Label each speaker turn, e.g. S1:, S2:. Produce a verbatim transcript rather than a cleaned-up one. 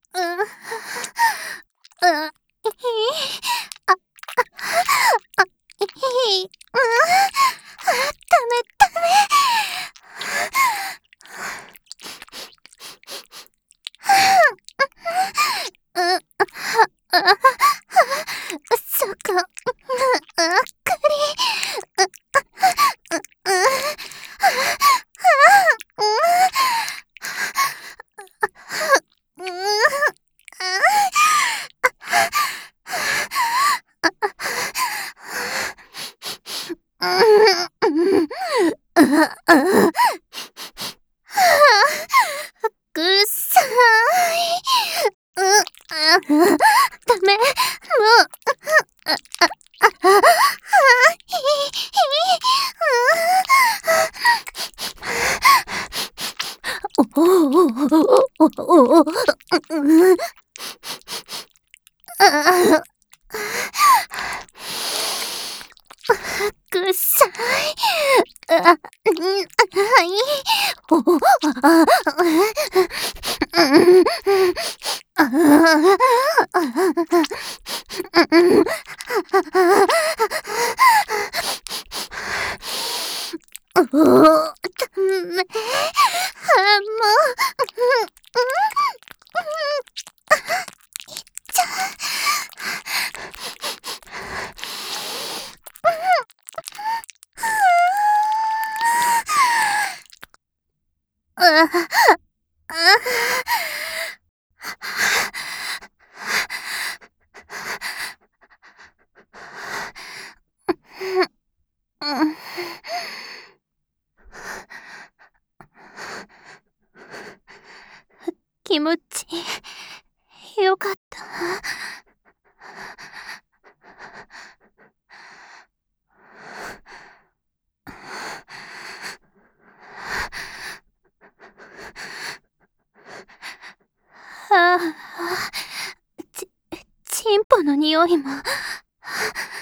S1: う、う、う、いひ、あ、あ、あ、いひ、う、あ、ダメダメ。う、あ、あ、あ、そこ、う、あ、くり、う、う、う、う、う、くっさい。う、あ、ダメ、もう、あ、あ、あ、あ、ひ、ひ、う、おおおおお、うん、あ、くっさい。あ、うん、はい。おお、あ、うん、あ、うん、おお、ダメ。あ、もう、ちゃ、あ、あ、うん、気持ちよかった。ああ、ち、チンポの匂いも。